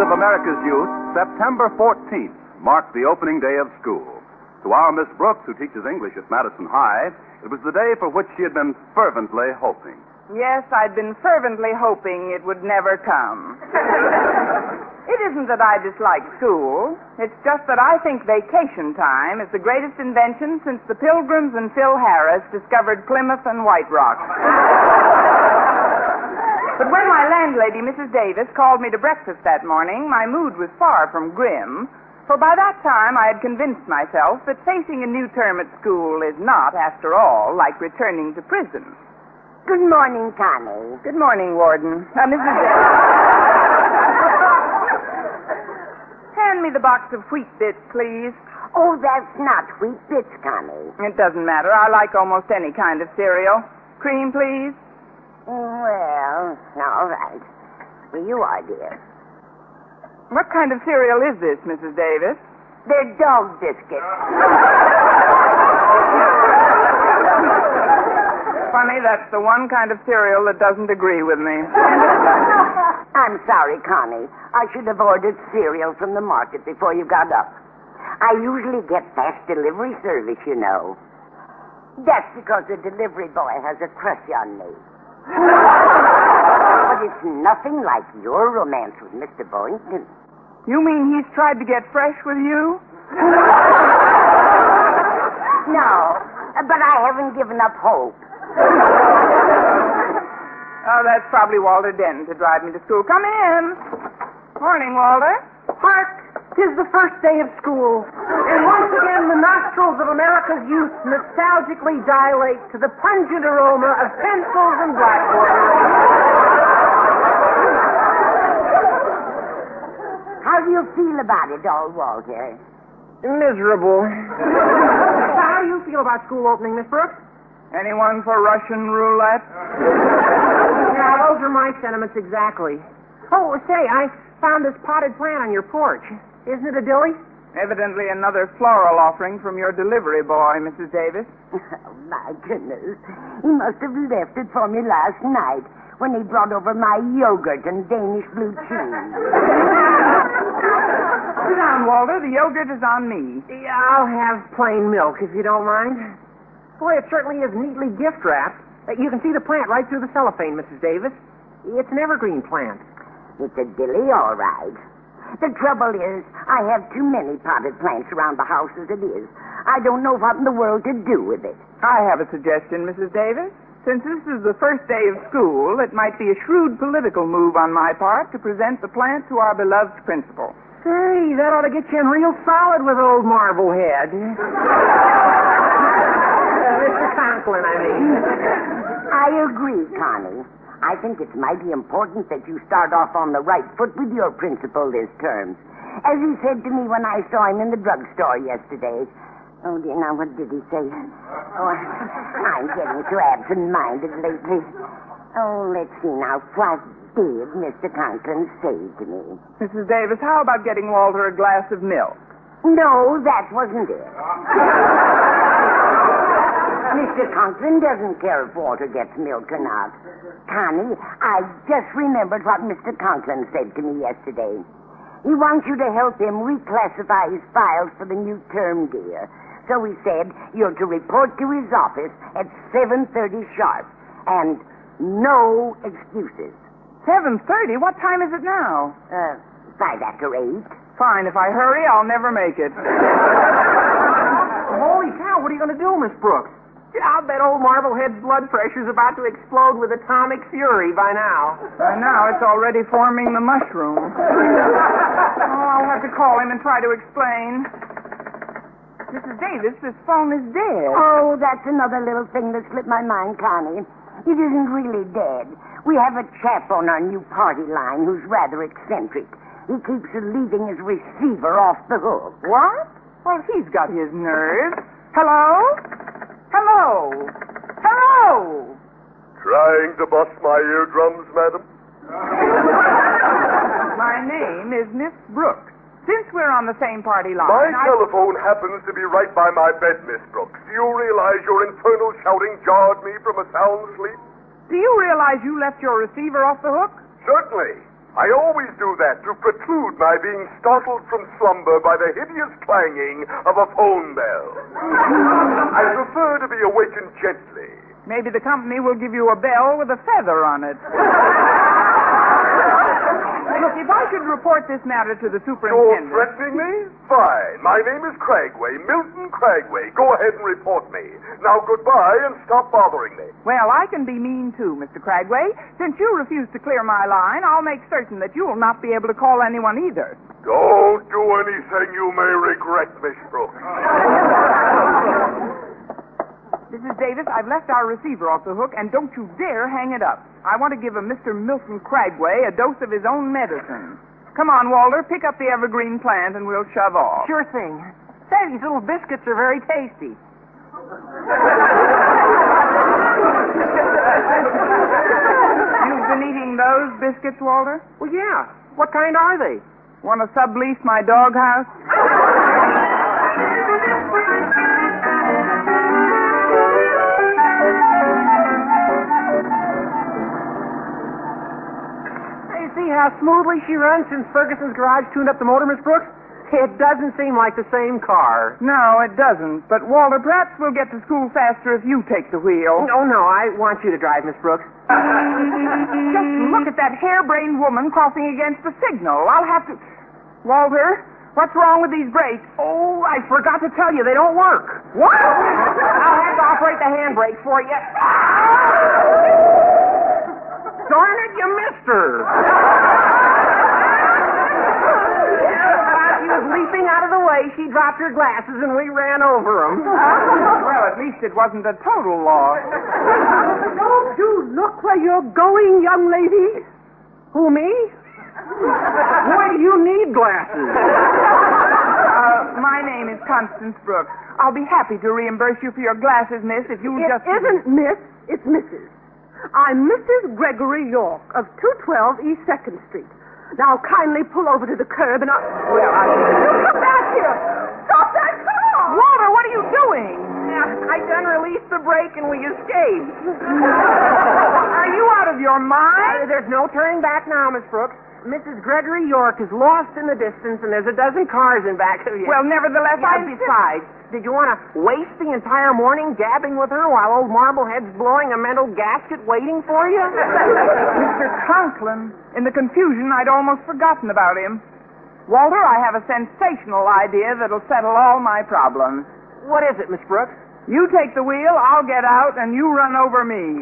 of America's youth, September 14th marked the opening day of school. To our Miss Brooks, who teaches English at Madison High, it was the day for which she had been fervently hoping. Yes, I'd been fervently hoping it would never come. It isn't that I dislike school. It's just that I think vacation time is the greatest invention since the Pilgrims and Phil Harris discovered Plymouth and White Rock. But when my landlady, Mrs. Davis, called me to breakfast that morning, my mood was far from grim, for by that time I had convinced myself that facing a new term at school is not, after all, like returning to prison. Good morning, Connie. Good morning, Warden. Mrs. Davis. Hand me the box of wheat bits, please. Oh, that's not wheat bits, Connie. It doesn't matter. I like almost any kind of cereal. Cream, please. Well, all right. Here you are, dear. What kind of cereal is this, Mrs. Davis? They're dog biscuits. Funny, that's the one kind of cereal that doesn't agree with me. I'm sorry, Connie. I should have ordered cereal from the market before you got up. I usually get fast delivery service, you know. That's because the delivery boy has a crush on me. But it's nothing like your romance with Mr. Boynton. You mean he's tried to get fresh with you? No, but I haven't given up hope. Oh, that's probably Walter Denton to drive me to school. Come in. Morning, Walter. Hark! 'Tis the first day of school, and once again the nostrils of America's youth nostalgically dilate to the pungent aroma of pencils and blackboards. How do you feel about it all, Walter? Miserable. How do you feel about school opening, Miss Brooks? Anyone for Russian roulette? Yeah, those are my sentiments exactly. Oh, say, I found this potted plant on your porch. Isn't it a dilly? Evidently another floral offering from your delivery boy, Mrs. Davis. Oh, my goodness. He must have left it for me last night when he brought over my yogurt and Danish blue cheese. Sit down, Walter. The yogurt is on me. Yeah, I'll have plain milk, if you don't mind. Boy, it certainly is neatly gift-wrapped. You can see the plant right through the cellophane, Mrs. Davis. It's an evergreen plant. It's a dilly, all right. The trouble is, I have too many potted plants around the house as it is. I don't know what in the world to do with it. I have a suggestion, Mrs. Davis. Since this is the first day of school, it might be a shrewd political move on my part to present the plant to our beloved principal. Hey, that ought to get you in real solid with old Marblehead. Mr. Conklin, I mean. I agree, Connie. I think it's mighty important that you start off on the right foot with your principal this term. As he said to me when I saw him in the drugstore yesterday. Oh, dear, now, what did he say? Oh, I'm getting so absent-minded lately. Oh, let's see now. What did Mr. Conklin say to me? Mrs. Davis, how about getting Walter a glass of milk? No, that wasn't it. Mr. Conklin doesn't care if Walter gets milk or not. Connie, I just remembered what Mr. Conklin said to me yesterday. He wants you to help him reclassify his files for the new term, dear. So he said you're to report to his office at 7:30 sharp. And no excuses. 7:30? What time is it now? 8:05. Fine. If I hurry, I'll never make it. Holy cow, what are you going to do, Miss Brooks? I'll bet old Marblehead's blood pressure's about to explode with atomic fury by now. By now, it's already forming the mushroom. I'll have to call him and try to explain. Mrs. Davis, this phone is dead. Oh, that's another little thing that slipped my mind, Connie. It isn't really dead. We have a chap on our new party line who's rather eccentric. He keeps leaving his receiver off the hook. What? Well, he's got his nerve. Hello? Hello? Hello? Trying to bust my eardrums, madam? My name is Miss Brooks. Since we're on the same party line... My telephone happens to be right by my bed, Miss Brooks. Do you realize your infernal shouting jarred me from a sound sleep? Do you realize you left your receiver off the hook? Certainly. I always do that to preclude my being startled from slumber by the hideous clanging of a phone bell. I prefer to be awakened gently. Maybe the company will give you a bell with a feather on it. Look, if I should report this matter to the You're superintendent... threatening me? Fine. My name is Cragway, Milton Cragway. Go ahead and report me. Now, goodbye, and stop bothering me. Well, I can be mean, too, Mr. Cragway. Since you refuse to clear my line, I'll make certain that you will not be able to call anyone either. Don't do anything you may regret, Miss Brooks. Mrs. Davis, I've left our receiver off the hook, and don't you dare hang it up. I want to give a Mr. Milton Cragway a dose of his own medicine. Come on, Walter, pick up the evergreen plant, and we'll shove off. Sure thing. Say, these little biscuits are very tasty. You've been eating those biscuits, Walter? Well, yeah. What kind are they? Want to sublease my doghouse? See how smoothly she runs since Ferguson's garage tuned up the motor, Miss Brooks? It doesn't seem like the same car. No, it doesn't. But, Walter, perhaps we'll get to school faster if you take the wheel. Oh, no, I want you to drive, Miss Brooks. Just look at that harebrained woman crossing against the signal. I'll have to... Walter, what's wrong with these brakes? Oh, I forgot to tell you, they don't work. What? I'll have to operate the handbrake for you. Darn it, you missed her. She was leaping out of the way. She dropped her glasses, and we ran over them. Well, at least it wasn't a total loss. Don't you look where you're going, young lady? Who, me? Why do you need glasses? My name is Constance Brooks. I'll be happy to reimburse you for your glasses, miss, if you'll just... It isn't Miss, it's Mrs. I'm Mrs. Gregory York of 212 East 2nd Street. Now kindly pull over to the curb and Stop back here! Stop that car! Walter, what are you doing? I done released the brake and we escaped. Are you out of your mind? There's no turning back now, Miss Brooks. Mrs. Gregory York is lost in the distance, and there's a dozen cars in back of you. Well, nevertheless, Besides, did you want to waste the entire morning gabbing with her while old Marblehead's blowing a mental gasket waiting for you? Mr. Conklin. In the confusion, I'd almost forgotten about him. Walter, I have a sensational idea that'll settle all my problems. What is it, Miss Brooks? You take the wheel, I'll get out, and you run over me.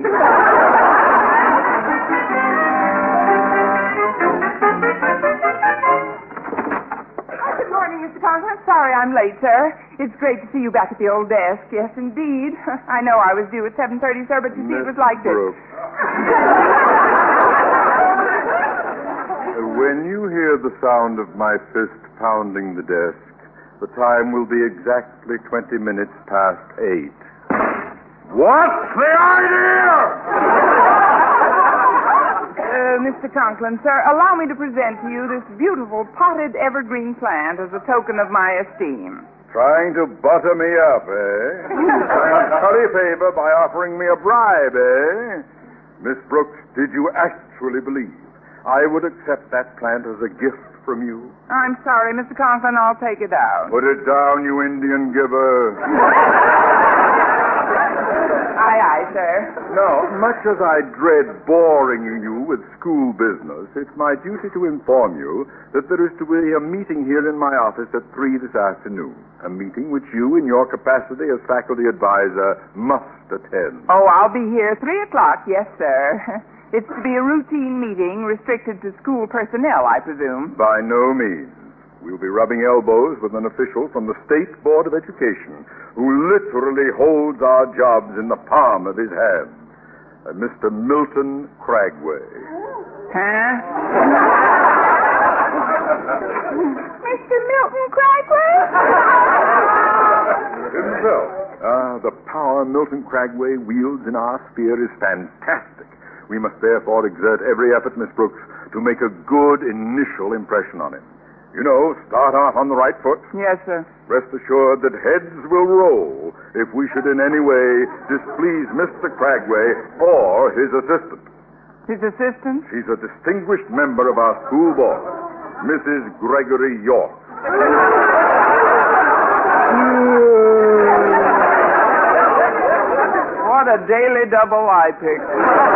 Good morning, Mr. Conklin. Sorry I'm late, sir. It's great to see you back at the old desk. Yes, indeed. I know I was due at 7:30, sir, but you see, it was like this. When you hear the sound of my fist pounding the desk, the time will be exactly 20 minutes past 8. What's the idea? Mr. Conklin, sir, allow me to present to you this beautiful potted evergreen plant as a token of my esteem. Trying to butter me up, eh? Curry favor by offering me a bribe, eh? Miss Brooks, did you actually believe I would accept that plant as a gift from you? I'm sorry, Mr. Conklin, I'll take it out. Put it down, you Indian giver. Aye, aye, sir. Now, much as I dread boring you with school business, it's my duty to inform you that there is to be a meeting here in my office at 3 this afternoon. A meeting which you, in your capacity as faculty advisor, must attend. Oh, I'll be here 3 o'clock, yes, sir. It's to be a routine meeting restricted to school personnel, I presume. By no means. We'll be rubbing elbows with an official from the State Board of Education who literally holds our jobs in the palm of his hand. Mr. Milton Cragway. Huh? Mr. Milton Cragway? Himself. The power Milton Cragway wields in our sphere is fantastic. We must therefore exert every effort, Miss Brooks, to make a good initial impression on him. You know, start off on the right foot. Yes, sir. Rest assured that heads will roll if we should in any way displease Mr. Cragway or his assistant. His assistant? She's a distinguished member of our school board, Mrs. Gregory York. What a daily double I picked.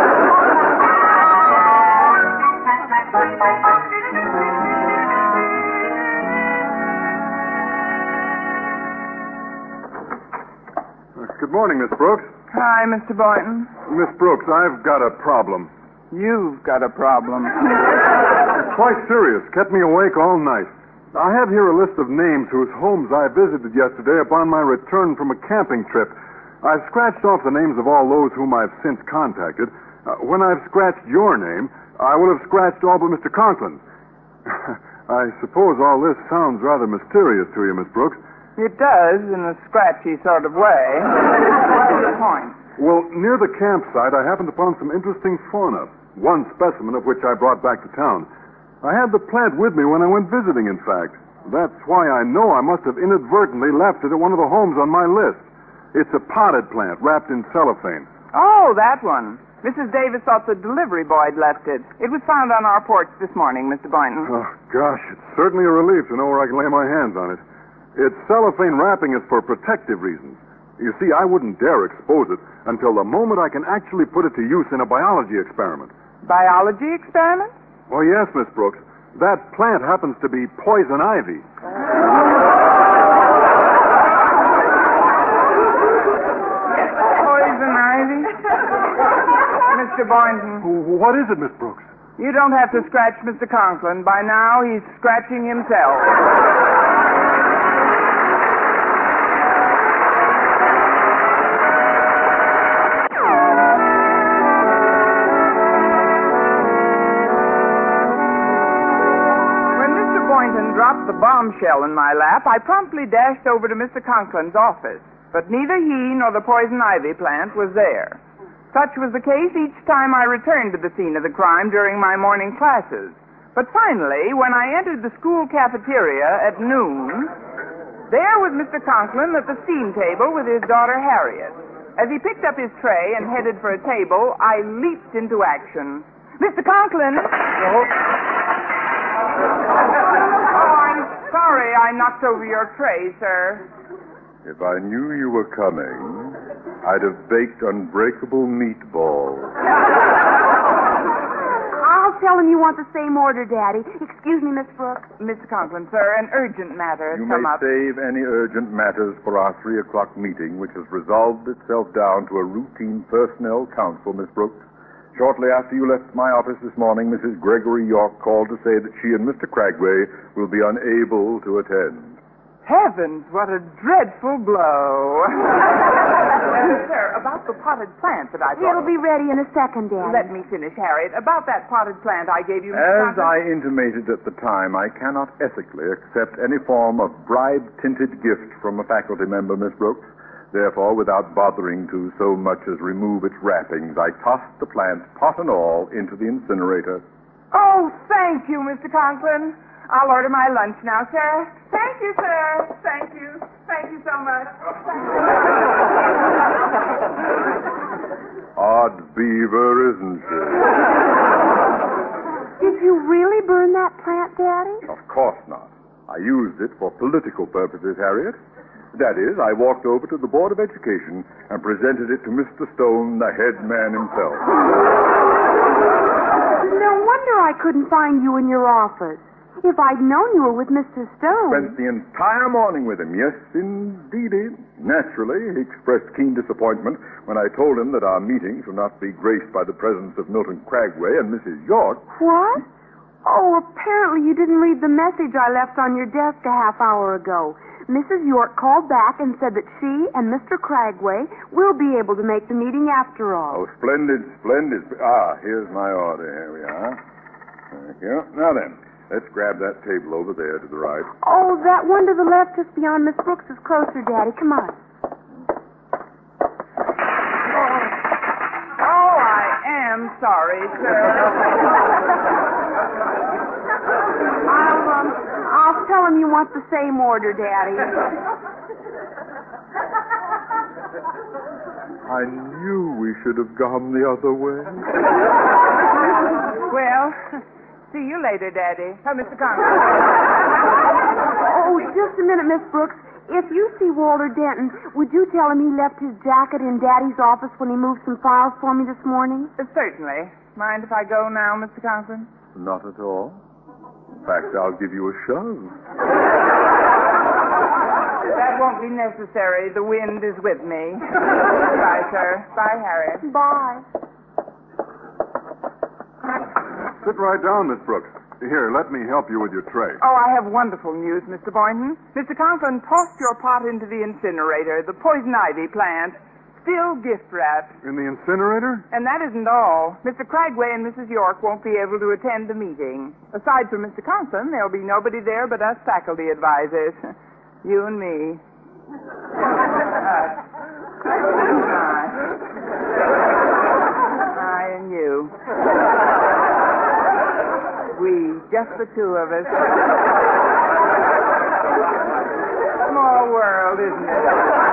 Good morning, Miss Brooks. Hi, Mr. Boynton. Miss Brooks, I've got a problem. You've got a problem. It's quite serious. Kept me awake all night. I have here a list of names whose homes I visited yesterday upon my return from a camping trip. I've scratched off the names of all those whom I've since contacted. When I've scratched your name, I will have scratched all but Mr. Conklin. I suppose all this sounds rather mysterious to you, Miss Brooks. It does, in a scratchy sort of way. What's the point? Well, near the campsite, I happened upon some interesting fauna, one specimen of which I brought back to town. I had the plant with me when I went visiting, in fact. That's why I know I must have inadvertently left it at one of the homes on my list. It's a potted plant wrapped in cellophane. Oh, that one. Mrs. Davis thought the delivery boy had left it. It was found on our porch this morning, Mr. Boynton. Oh, gosh, it's certainly a relief to know where I can lay my hands on it. Its cellophane wrapping is for protective reasons. You see, I wouldn't dare expose it until the moment I can actually put it to use in a biology experiment. Biology experiment? Oh, yes, Miss Brooks. That plant happens to be poison ivy. Poison ivy? Mr. Boynton. What is it, Miss Brooks? You don't have to scratch Mr. Conklin. By now, he's scratching himself. Dropped the bombshell in my lap, I promptly dashed over to Mr. Conklin's office. But neither he nor the poison ivy plant was there. Such was the case each time I returned to the scene of the crime during my morning classes. But finally, when I entered the school cafeteria at noon, there was Mr. Conklin at the steam table with his daughter Harriet. As he picked up his tray and headed for a table, I leaped into action. Mr. Conklin! Sorry, I knocked over your tray, sir. If I knew you were coming, I'd have baked unbreakable meatballs. I'll tell him you want the same order, Daddy. Excuse me, Miss Brooks. Mr. Conklin, sir, an urgent matter has You come may up. save any urgent matters for our 3 o'clock meeting, which has resolved itself down to a routine personnel council, Miss Brooks. Shortly after you left my office this morning, Mrs. Gregory York called to say that she and Mr. Cragway will be unable to attend. Heavens, what a dreadful blow. Sir, about the potted plant that I brought. It'll be ready in a second, Daddy. Let me finish, Harriet. About that potted plant I gave you, Mr. As Conklin. I intimated at the time, I cannot ethically accept any form of bribe-tinted gift from a faculty member, Miss Brooks. Therefore, without bothering to so much as remove its wrappings, I tossed the plant, pot and all, into the incinerator. Oh, thank you, Mr. Conklin. I'll order my lunch now, sir. Thank you, sir. Thank you. Thank you so much. Odd beaver, isn't it? Did you really burn that plant, Daddy? Of course not. I used it for political purposes, Harriet. That is, I walked over to the Board of Education and presented it to Mr. Stone, the head man himself. No wonder I couldn't find you in your office. If I'd known you were with Mr. Stone. Spent the entire morning with him, yes, indeedy. Naturally, he expressed keen disappointment when I told him that our meetings would not be graced by the presence of Milton Cragway and Mrs. York. What? Oh, apparently you didn't read the message I left on your desk a half hour ago. Mrs. York called back and said that she and Mr. Cragway will be able to make the meeting after all. Oh, splendid, splendid. Here's my order. Here we are. Thank you. Now then, let's grab that table over there to the right. Oh, that one to the left just beyond Miss Brooks is closer, Daddy. Come on. Oh, I am sorry, sir. I'll tell him you want the same order, Daddy. I knew we should have gone the other way. Well, see you later, Daddy. Oh, Mr. Conklin. Oh, just a minute, Miss Brooks. If you see Walter Denton, would you tell him he left his jacket in Daddy's office when he moved some files for me this morning? Certainly. Mind if I go now, Mr. Conklin? Not at all. In fact, I'll give you a shove. That won't be necessary. The wind is with me. Bye, sir. Bye, Harriet. Bye. Sit right down, Miss Brooks. Here, let me help you with your tray. Oh, I have wonderful news, Mr. Boynton. Mr. Conklin tossed your pot into the incinerator, the poison ivy plant, still gift wrapped. In the incinerator? And that isn't all. Mr. Cragway and Mrs. York won't be able to attend the meeting. Aside from Mr. Conklin, there'll be nobody there but us faculty advisors. You and me. I and you. We, just the two of us. Small world, isn't it?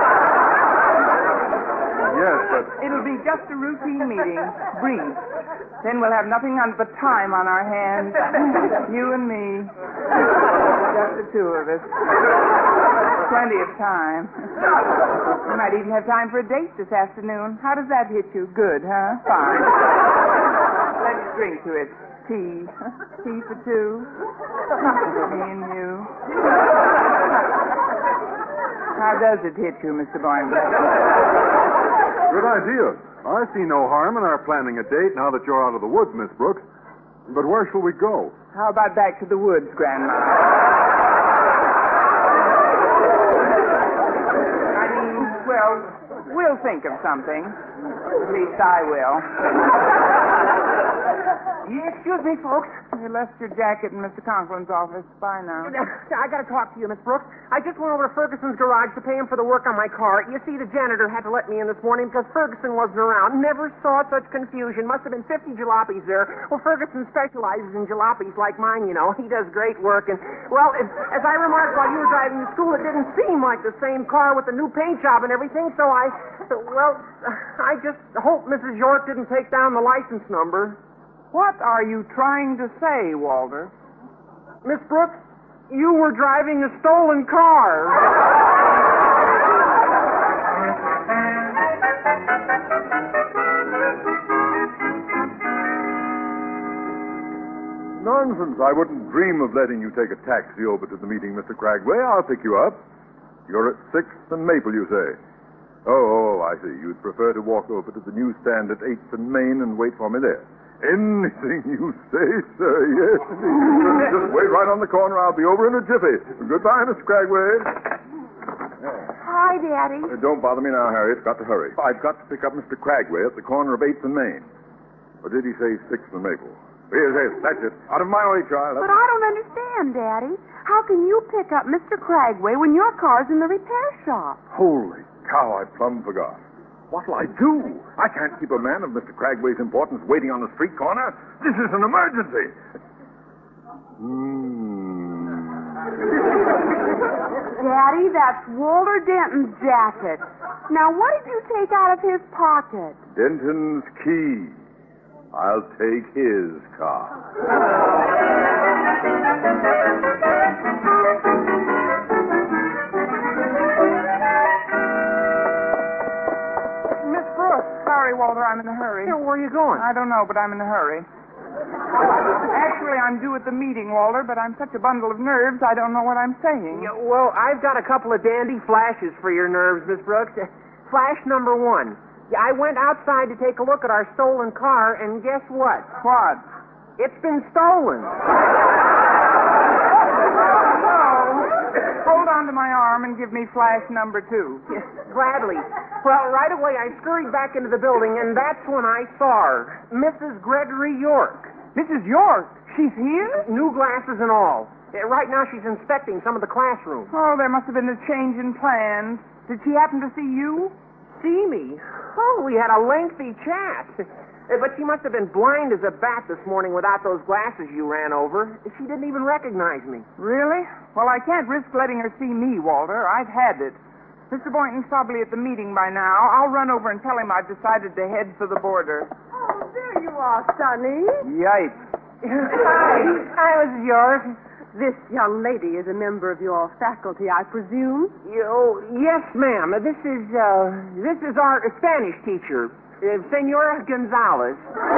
Yes, but... It'll be just a routine meeting. Brief. Then we'll have nothing but time on our hands. You and me. Just the two of us. Plenty of time. We might even have time for a date this afternoon. How does that hit you? Good, huh? Fine. Let's drink to it. Tea. Tea for two. Me and you. How does it hit you, Mr. Boynton? Good idea. I see no harm in our planning a date now that you're out of the woods, Miss Brooks. But where shall we go? How about back to the woods, Grandma? I mean, well, we'll think of something. At least I will. Excuse me, folks. You left your jacket in Mr. Conklin's office. Bye now. I got to talk to you, Miss Brooks. I just went over to Ferguson's garage to pay him for the work on my car. You see, the janitor had to let me in this morning because Ferguson wasn't around. Never saw such confusion. Must have been 50 jalopies there. Well, Ferguson specializes in jalopies like mine, you know. He does great work. And, well, as I remarked while you were driving to school, it didn't seem like the same car with the new paint job and everything, so I just hope Mrs. York didn't take down the license number. What are you trying to say, Walter? Miss Brooks, you were driving a stolen car. Nonsense. I wouldn't dream of letting you take a taxi over to the meeting, Mr. Cragway. I'll pick you up. You're at 6th and Maple, you say? Oh, I see. You'd prefer to walk over to the newsstand at 8th and Main and wait for me there. Anything you say, sir, yes. Just wait right on the corner. I'll be over in a jiffy. Goodbye, Miss Cragway. Hi, Daddy. Don't bother me now, Harriet. Got to hurry. I've got to pick up Mr. Cragway at the corner of 8th and Main. Or did he say 6th and Maple? Yes, that's it. Out of my way, child. But I don't understand, Daddy. How can you pick up Mr. Cragway when your car's in the repair shop? Holy cow, I plumb forgot. What'll I do? I can't keep a man of Mr. Cragway's importance waiting on the street corner. This is an emergency. Daddy, that's Walter Denton's jacket. Now, what did you take out of his pocket? Denton's key. I'll take his car. Miss Brooks. Sorry, Walter, I'm in a hurry. Yeah, where are you going? I don't know, but I'm in a hurry. Actually, I'm due at the meeting, Walter, but I'm such a bundle of nerves, I don't know what I'm saying. Yeah, well, I've got a couple of dandy flashes for your nerves, Miss Brooks. Flash number 1. Yeah, I went outside to take a look at our stolen car, and guess what? What? It's been stolen. Hold on to my arm and give me flash number 2. Yes, gladly. Well, right away I scurried back into the building, and that's when I saw her, Mrs. Gregory York. Mrs. York? She's here? New glasses and all. Right now she's inspecting some of the classrooms. Oh, there must have been a change in plans. Did she happen to see you? See me? Oh, we had a lengthy chat. But she must have been blind as a bat this morning without those glasses you ran over. She didn't even recognize me. Really? Well, I can't risk letting her see me, Walter. I've had it. Mr. Boynton's probably at the meeting by now. I'll run over and tell him I've decided to head for the border. Oh, there you are, Sonny. Yipes. Hi, Mrs. York. This young lady is a member of your faculty, I presume? Yes, ma'am. This is our Spanish teacher, Senora Gonzalez.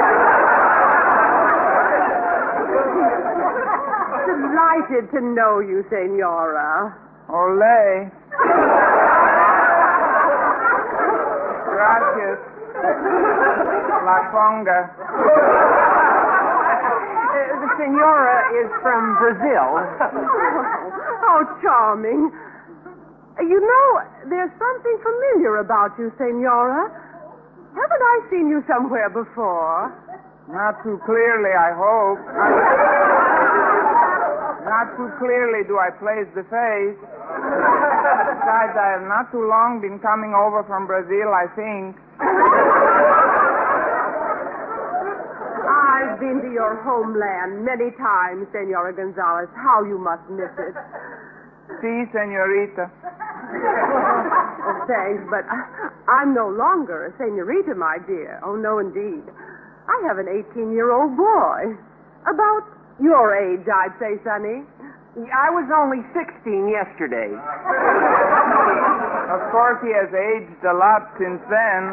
Delighted to know you, Senora. Ole. Gracias. La conga. The senora is from Brazil. Oh, charming. You know, there's something familiar about you, Senora. Haven't I seen you somewhere before? Not too clearly, I hope. Not too clearly do I place the face. Besides, I have not too long been coming over from Brazil, I think. I've been to your homeland many times, Senora Gonzalez. How you must miss it. Si, senorita. Oh, thanks, but I'm no longer a senorita, my dear. Oh, no, indeed. I have an 18-year-old boy. About your age, I'd say, Sonny. I was only 16 yesterday. Of course, he has aged a lot since then.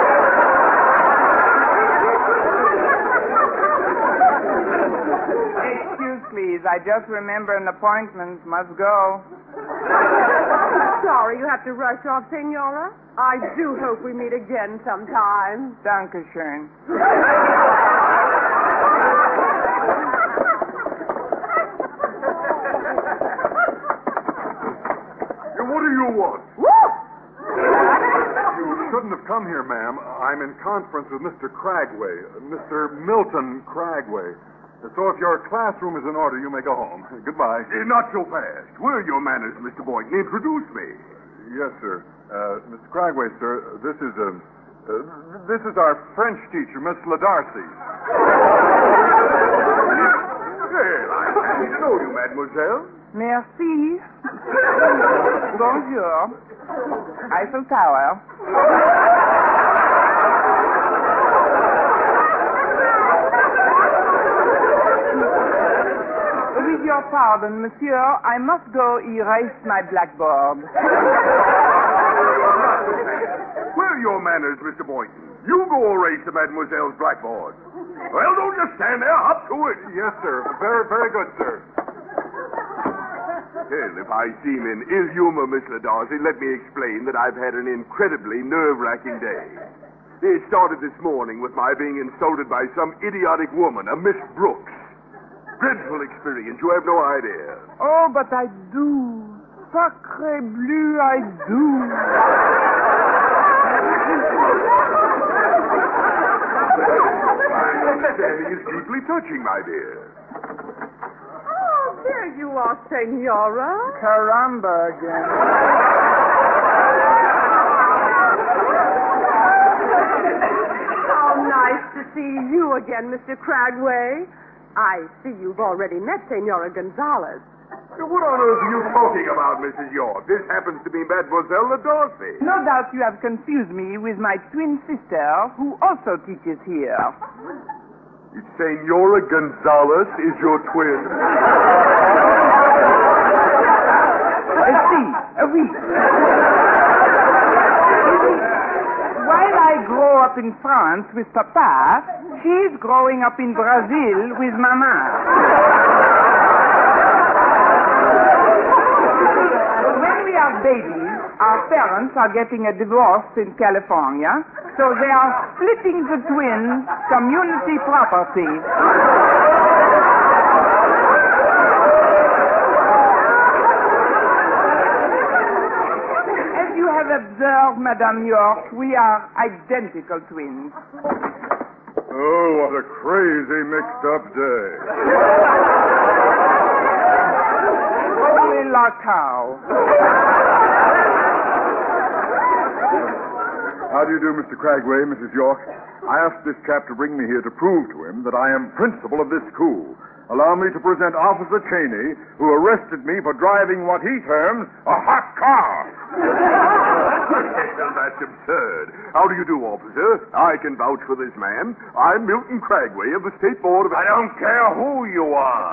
Excuse, please. I just remember an appointment. Must go. Sorry you have to rush off, Senora. I do hope we meet again sometime. Dankeschön. What do you want? Woo! You shouldn't have come here, ma'am. I'm in conference with Mr. Cragway, Mr. Milton Cragway. So if your classroom is in order, you may go home. Goodbye. Not so fast. Where are your manners, Mr. Boynton? Introduce me. Yes, sir. Mr. Cragway, sir, this is our French teacher, Miss LaDarcy. Well, I'm happy to know you, mademoiselle. Merci. Bonjour. Eiffel Tower. With your pardon, monsieur, I must go erase my blackboard. Where are your manners, Mr. Boynton? You go erase the mademoiselle's blackboard. Well, don't just stand there. Up to it. Yes, sir. Very, very good, sir. Well, if I seem in ill humor, Miss LaDarcy, let me explain that I've had an incredibly nerve-wracking day. It started this morning with my being insulted by some idiotic woman, a Miss Brooks. Dreadful experience. You have no idea. Oh, but I do. Sacre bleu, I do. My understanding is deeply touching, my dear. Oh, there you are, Senora. Caramba again. How nice to see you again, Mr. Cragway. I see you've already met Senora Gonzalez. What on earth are you talking about, Mrs. York? This happens to be Mademoiselle LaDarcy. No doubt you have confused me with my twin sister, who also teaches here. Senora Gonzalez is your twin. Oui. While I grow up in France with Papa, she's growing up in Brazil with Mama. When we are babies, our parents are getting a divorce in California, so they are splitting the twins' community property. As you have observed, Madame York, we are identical twins. Oh, what a crazy mixed-up day. Holy la cow. How do you do, Mr. Cragway, Mrs. York? I asked this chap to bring me here to prove to him that I am principal of this school. allow me to present Officer Cheney, who arrested me for driving what he terms a hot car. That's absurd. How do you do, officer? I can vouch for this man. I'm Milton Cragway of the State Board of... I don't care who you are.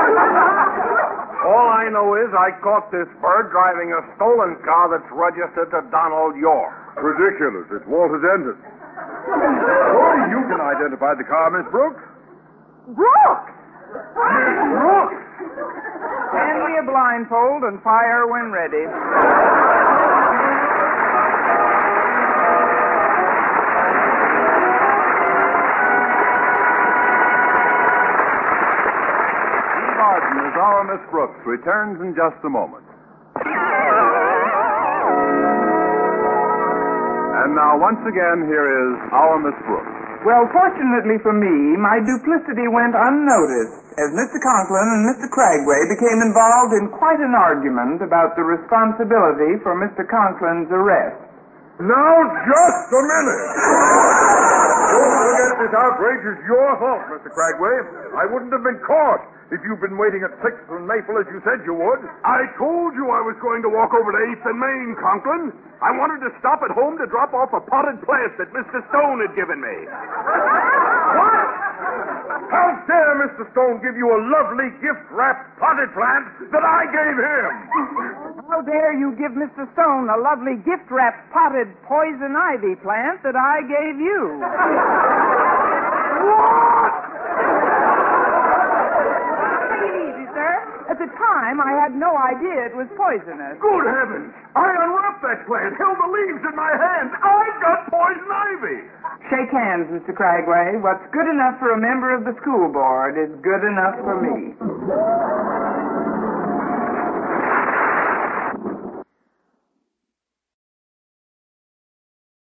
All I know is I caught this bird driving a stolen car that's registered to Donald York. Ridiculous. It's Walter Denton. Surely you can identify the car, Miss Brooks. Brooks! Miss Brooks! Hand me a blindfold and fire when ready. Eve Arden as our Miss Brooks returns in just a moment. And now, once again, here is our Miss Brooks. Well, fortunately for me, my duplicity went unnoticed as Mr. Conklin and Mr. Cragway became involved in quite an argument about the responsibility for Mr. Conklin's arrest. Now, just a minute. Don't forget this outrage is your fault, Mr. Cragway. I wouldn't have been caught if you'd been waiting at 6th and Maple as you said you would. I told you I was going to walk over to 8th and Main, Conklin. I wanted to stop at home to drop off a potted plant that Mr. Stone had given me. What? How dare Mr. Stone give you a lovely gift-wrapped potted plant that I gave him? How dare you give Mr. Stone a lovely gift-wrapped potted poison ivy plant that I gave you? What? Take it easy, sir. At the time, I had no idea it was poisonous. Good heavens! I unwrapped that plant, held the leaves in my hands. I've got poison ivy. Shake hands, Mr. Cragway. What's good enough for a member of the school board is good enough for me.